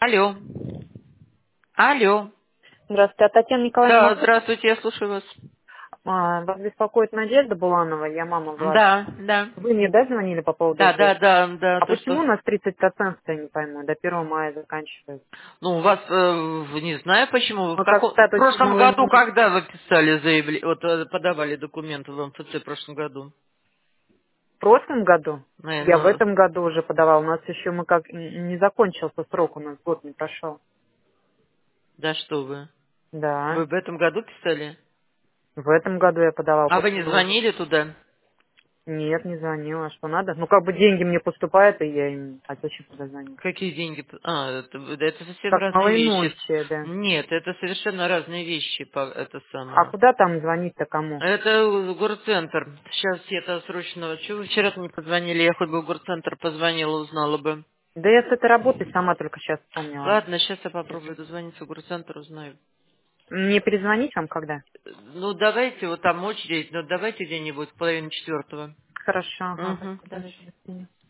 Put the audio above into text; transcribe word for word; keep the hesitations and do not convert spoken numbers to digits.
Алло. Алло. Здравствуйте, а Татьяна Николаевна, Да, могу- здравствуйте, я слушаю вас. а, вас беспокоит Надежда Буланова, я мама Влад. Да, да. Вы мне, да, звонили по поводу Да, да, СД? да, да, А то, почему что... у нас тридцать процентов, я не пойму, до первого мая заканчивается? Ну, у вас, э, не знаю почему, вы в, Мы как каком... в статус прошлом новый году, номер. когда вы писали заявление, вот э, подавали документы в МФЦ в прошлом году? В прошлом году? Я в Наверное, этом году уже подавала. У нас еще мы как н- не закончился срок, у нас год не прошел. да что вы? Да, Вы в этом году писали? в этом году я подавала. А вы не Почему уже? звонили туда? Нет, не звонила. Что надо? Ну, как бы деньги мне поступают, и я им... А зачем туда звонить? Какие деньги? А, это, это совсем Как разные вещи. малоимущие, да. Нет, это совершенно разные вещи, по- это А самое. куда там звонить-то кому? Это горцентр. Сейчас я-то срочно... Чего вы вчера не позвонили? Я хоть бы в горцентр позвонила, узнала бы. Да я с этой работы сама только сейчас вспомнила. Ладно, сейчас я попробую дозвониться в горцентр, узнаю. Мне перезвонить вам когда? Ну, давайте, вот там очередь, но давайте где-нибудь в половине четвертого. Хорошо, ага. Угу, Спасибо, давайте. до свидания.